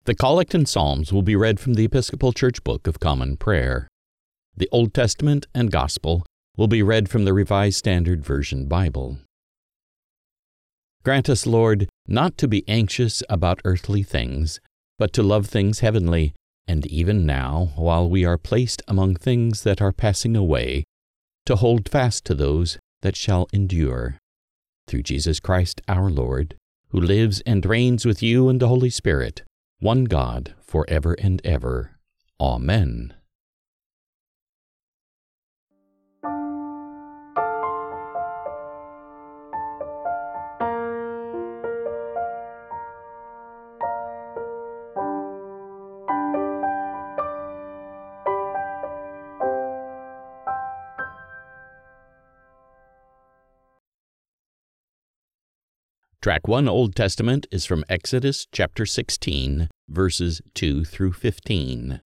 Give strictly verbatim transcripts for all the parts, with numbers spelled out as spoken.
The Collect and Psalms will be read from the Episcopal Church Book of Common Prayer. The Old Testament and Gospel will be read from the Revised Standard Version Bible. Grant us, Lord, not to be anxious about earthly things, but to love things heavenly, and even now, while we are placed among things that are passing away, to hold fast to those that shall endure. Through Jesus Christ our Lord, who lives and reigns with you and the Holy Spirit, one God, for ever and ever. Amen. Track one Old Testament is from Exodus chapter sixteen, verses two through fifteen.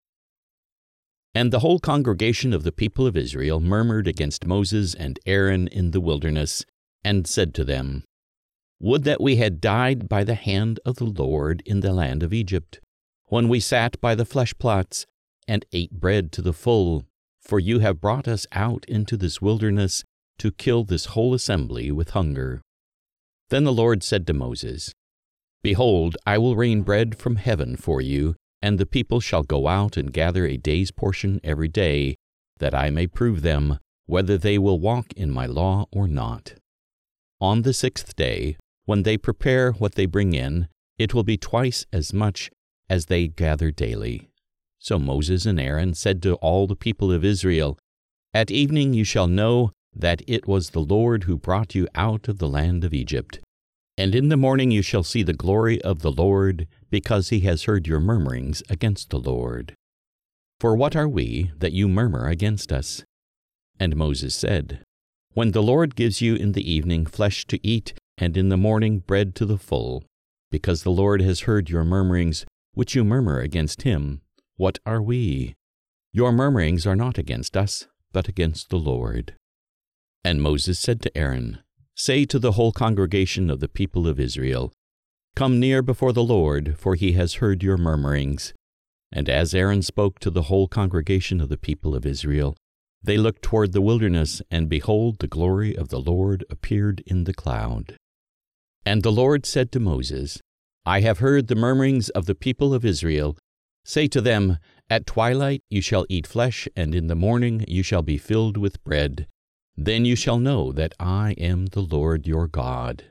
And the whole congregation of the people of Israel murmured against Moses and Aaron in the wilderness, and said to them, Would that we had died by the hand of the Lord in the land of Egypt, when we sat by the flesh plots, and ate bread to the full, for you have brought us out into this wilderness to kill this whole assembly with hunger. Then the Lord said to Moses, Behold, I will rain bread from heaven for you, and the people shall go out and gather a day's portion every day, that I may prove them, whether they will walk in my law or not. On the sixth day, when they prepare what they bring in, it will be twice as much as they gather daily. So Moses and Aaron said to all the people of Israel, At evening you shall know that it was the Lord who brought you out of the land of Egypt. And in the morning you shall see the glory of the Lord, because he has heard your murmurings against the Lord. For what are we, that you murmur against us? And Moses said, When the Lord gives you in the evening flesh to eat, and in the morning bread to the full, because the Lord has heard your murmurings, which you murmur against him, what are we? Your murmurings are not against us, but against the Lord. And Moses said to Aaron, Say to the whole congregation of the people of Israel, Come near before the Lord, for he has heard your murmurings. And as Aaron spoke to the whole congregation of the people of Israel, they looked toward the wilderness, and behold, the glory of the Lord appeared in the cloud. And the Lord said to Moses, I have heard the murmurings of the people of Israel. Say to them, At twilight you shall eat flesh, and in the morning you shall be filled with bread. Then you shall know that I am the Lord your God.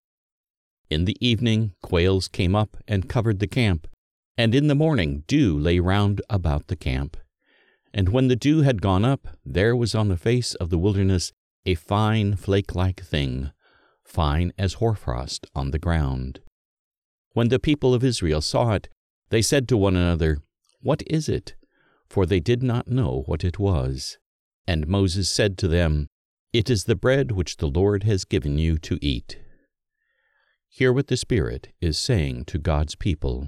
In the evening quails came up and covered the camp, and in the morning dew lay round about the camp. And when the dew had gone up, there was on the face of the wilderness a fine flake-like thing, fine as hoarfrost on the ground. When the people of Israel saw it, they said to one another, What is it? For they did not know what it was. And Moses said to them, It is the bread which the Lord has given you to eat. Hear what the Spirit is saying to God's people.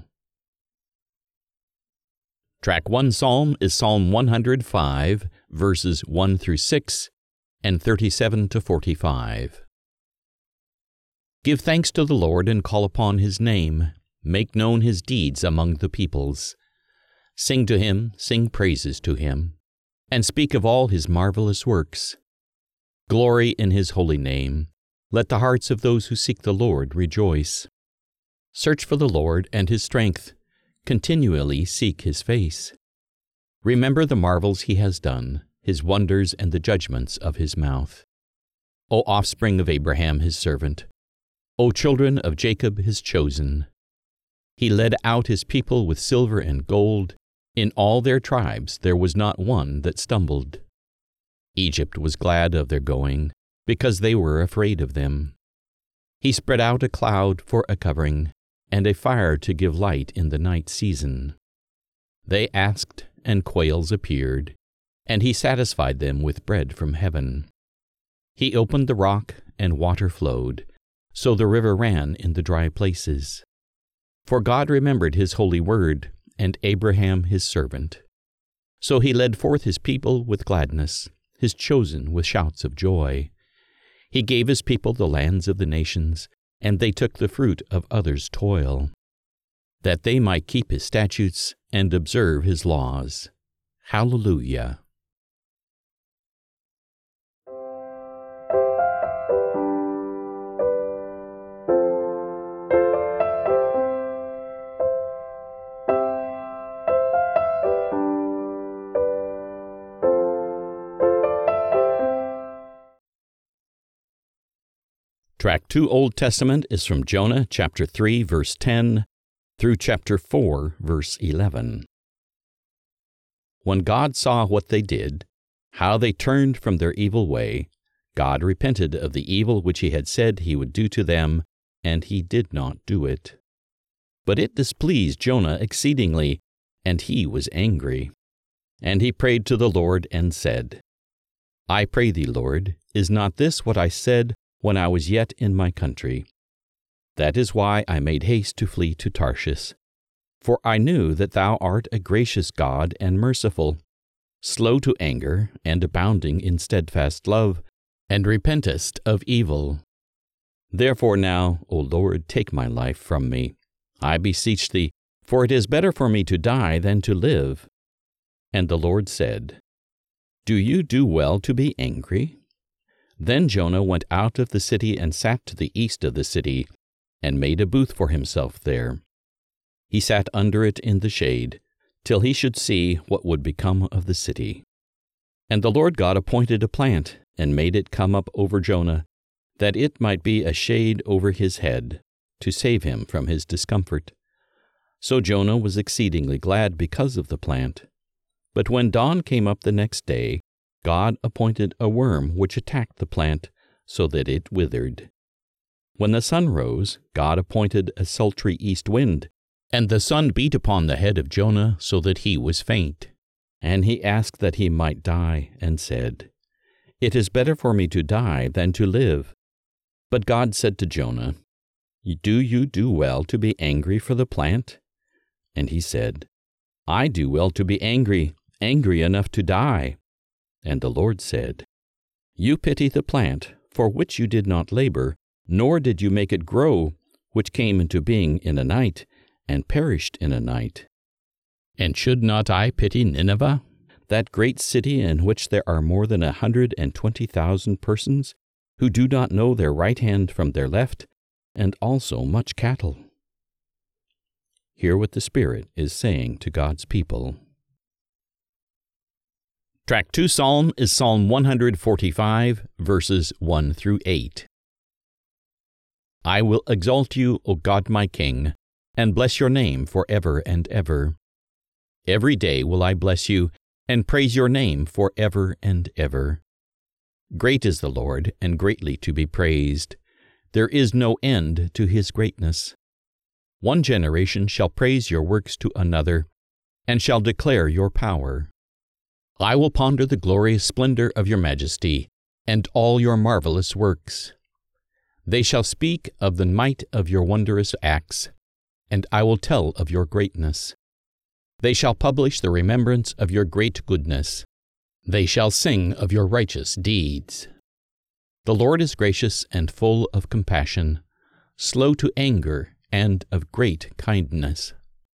Track one Psalm is Psalm one hundred five, verses one through six, and thirty-seven to forty-five. Give thanks to the Lord and call upon his name. Make known his deeds among the peoples. Sing to him, sing praises to him, and speak of all his marvelous works. Glory in his holy name. Let the hearts of those who seek the Lord rejoice. Search for the Lord and his strength. Continually seek his face. Remember the marvels he has done, his wonders and the judgments of his mouth. O offspring of Abraham his servant, O children of Jacob his chosen. He led out his people with silver and gold. In all their tribes there was not one that stumbled. Egypt was glad of their going, because they were afraid of them. He spread out a cloud for a covering, and a fire to give light in the night season. They asked, and quails appeared, and he satisfied them with bread from heaven. He opened the rock, and water flowed, so the river ran in the dry places. For God remembered his holy word, and Abraham his servant. So he led forth his people with gladness, his chosen with shouts of joy. He gave his people the lands of the nations, and they took the fruit of others' toil. that they might keep his statutes and observe his laws. Hallelujah. Track two Old Testament is from Jonah chapter three, verse ten, through chapter four, verse eleven. When God saw what they did, how they turned from their evil way, God repented of the evil which he had said he would do to them, and he did not do it. But it displeased Jonah exceedingly, and he was angry. And he prayed to the Lord and said, I pray thee, Lord, is not this what I said when I was yet in my country? That is why I made haste to flee to Tarshish. For I knew that thou art a gracious God and merciful, slow to anger, and abounding in steadfast love, and repentest of evil. Therefore now, O Lord, take my life from me, I beseech thee, for it is better for me to die than to live. And the Lord said, Do you do well to be angry? Then Jonah went out of the city and sat to the east of the city, and made a booth for himself there. He sat under it in the shade, till he should see what would become of the city. And the Lord God appointed a plant, and made it come up over Jonah, that it might be a shade over his head, to save him from his discomfort. So Jonah was exceedingly glad because of the plant. But when dawn came up the next day, God appointed a worm which attacked the plant, so that it withered. When the sun rose, God appointed a sultry east wind, and the sun beat upon the head of Jonah, so that he was faint. And he asked that he might die, and said, It is better for me to die than to live. But God said to Jonah, Do you do well to be angry for the plant? And he said, I do well to be angry, angry enough to die. And the Lord said, You pity the plant, for which you did not labor, nor did you make it grow, which came into being in a night, and perished in a night. And should not I pity Nineveh, that great city in which there are more than a hundred and twenty thousand persons, who do not know their right hand from their left, and also much cattle? Hear what the Spirit is saying to God's people. Track two Psalm is Psalm one forty-five, verses one through eight. I will exalt you, O God my King, and bless your name for ever and ever. Every day will I bless you, and praise your name for ever and ever. Great is the Lord, and greatly to be praised. There is no end to his greatness. One generation shall praise your works to another, and shall declare your power. I will ponder the glorious splendor of your majesty, and all your marvelous works. They shall speak of the might of your wondrous acts, and I will tell of your greatness. They shall publish the remembrance of your great goodness. They shall sing of your righteous deeds. The Lord is gracious and full of compassion, slow to anger, and of great kindness.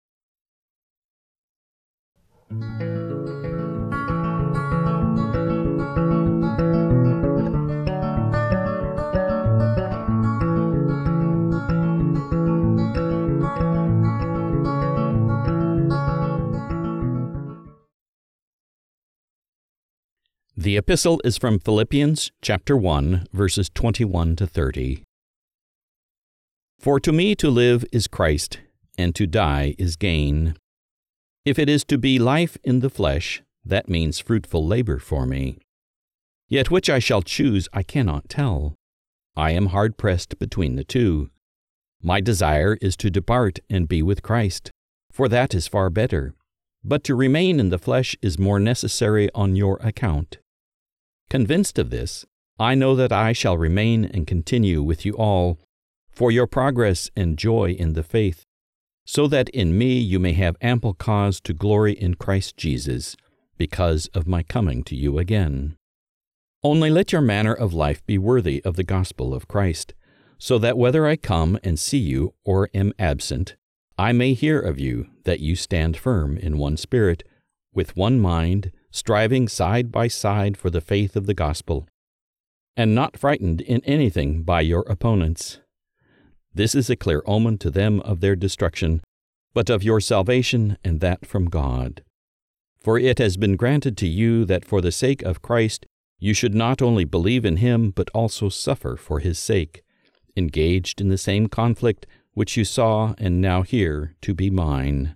The epistle is from Philippians chapter one, verses twenty-one to thirty. For to me to live is Christ, and to die is gain. If it is to be life in the flesh, that means fruitful labor for me. Yet which I shall choose I cannot tell. I am hard-pressed between the two. My desire is to depart and be with Christ, for that is far better. But to remain in the flesh is more necessary on your account. Convinced of this, I know that I shall remain and continue with you all, for your progress and joy in the faith, so that in me you may have ample cause to glory in Christ Jesus, because of my coming to you again. Only let your manner of life be worthy of the gospel of Christ, so that whether I come and see you or am absent, I may hear of you that you stand firm in one spirit, with one mind, striving side by side for the faith of the gospel, and not frightened in anything by your opponents. This is a clear omen to them of their destruction, but of your salvation, and that from God. For it has been granted to you that for the sake of Christ you should not only believe in him, but also suffer for his sake, engaged in the same conflict which you saw and now hear to be mine.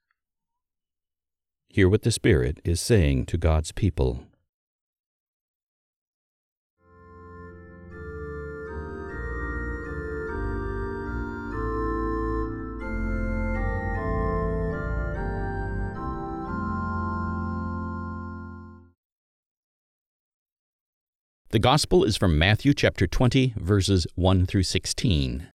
Hear what the Spirit is saying to God's people. The Gospel is from Matthew chapter twenty, verses one through sixteen.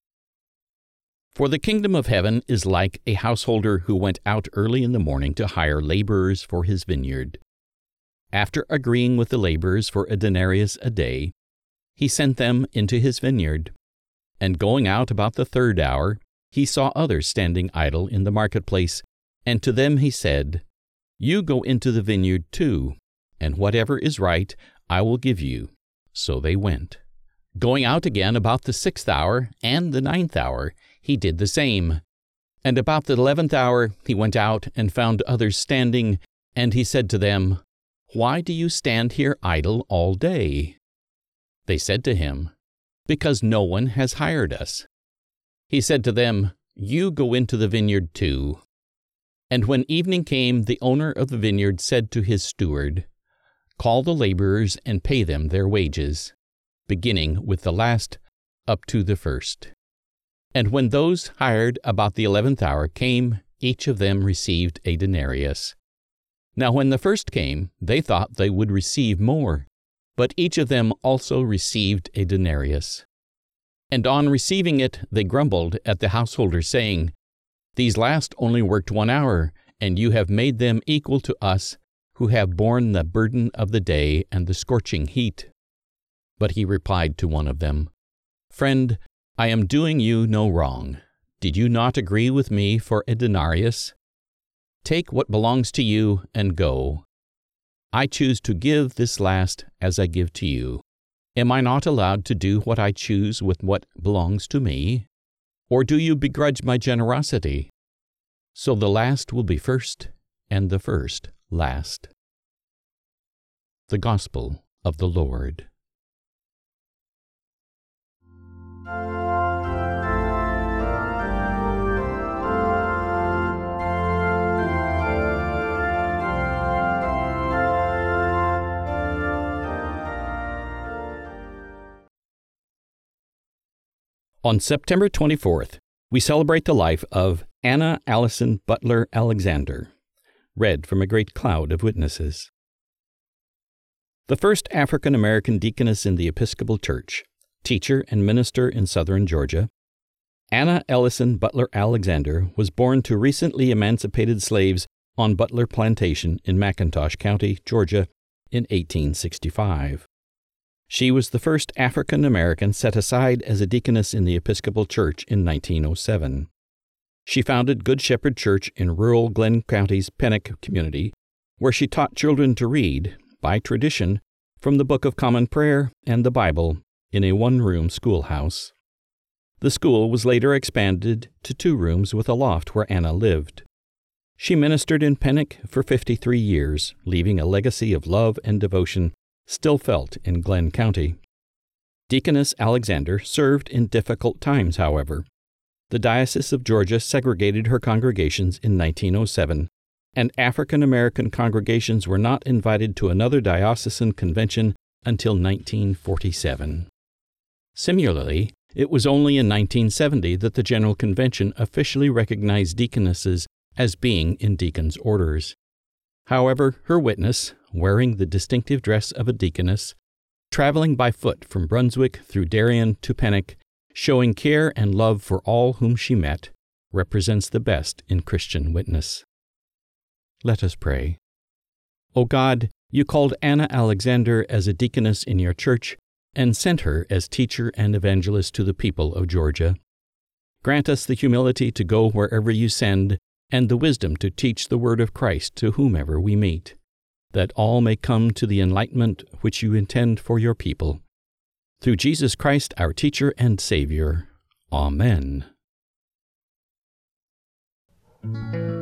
For the kingdom of heaven is like a householder who went out early in the morning to hire laborers for his vineyard. After agreeing with the laborers for a denarius a day, he sent them into his vineyard. And going out about the third hour, he saw others standing idle in the marketplace, and to them he said, You go into the vineyard too, and whatever is right I will give you. So they went. Going out again about the sixth hour and the ninth hour, he did the same. And about the eleventh hour he went out and found others standing, and he said to them, Why do you stand here idle all day? They said to him, Because no one has hired us. He said to them, You go into the vineyard too. And when evening came, the owner of the vineyard said to his steward, Call the laborers and pay them their wages, beginning with the last up to the first. And when those hired about the eleventh hour came, each of them received a denarius. Now when the first came, they thought they would receive more, but each of them also received a denarius. And on receiving it, they grumbled at the householder, saying, These last only worked one hour, and you have made them equal to us, who have borne the burden of the day and the scorching heat. But he replied to one of them, Friend, I am doing you no wrong. Did you not agree with me for a denarius? Take what belongs to you and go. I choose to give this last as I give to you. Am I not allowed to do what I choose with what belongs to me? Or do you begrudge my generosity? So the last will be first, and the first last. The Gospel of the Lord. On September twenty-fourth, we celebrate the life of Anna Allison Butler Alexander, read from a great cloud of witnesses. The first African-American deaconess in the Episcopal Church, teacher and minister in southern Georgia, Anna Ellison Butler Alexander was born to recently emancipated slaves on Butler Plantation in McIntosh County, Georgia, in eighteen sixty-five. She was the first African-American set aside as a deaconess in the Episcopal Church in nineteen oh seven. She founded Good Shepherd Church in rural Glenn County's Pennock community, where she taught children to read, by tradition, from the Book of Common Prayer and the Bible in a one-room schoolhouse. The school was later expanded to two rooms with a loft where Anna lived. She ministered in Pennock for fifty-three years, leaving a legacy of love and devotion still felt in Glenn County. Deaconess Alexander served in difficult times, however. The Diocese of Georgia segregated her congregations in nineteen oh seven, and African-American congregations were not invited to another diocesan convention until nineteen forty-seven. Similarly, it was only in nineteen seventy that the General Convention officially recognized deaconesses as being in deacons' orders. However, her witness, wearing the distinctive dress of a deaconess, traveling by foot from Brunswick through Darien to Pennock, showing care and love for all whom she met, represents the best in Christian witness. Let us pray. O God, you called Anna Alexander as a deaconess in your church and sent her as teacher and evangelist to the people of Georgia. Grant us the humility to go wherever you send, and the wisdom to teach the word of Christ to whomever we meet, that all may come to the enlightenment which you intend for your people. Through Jesus Christ, our teacher and Savior. Amen.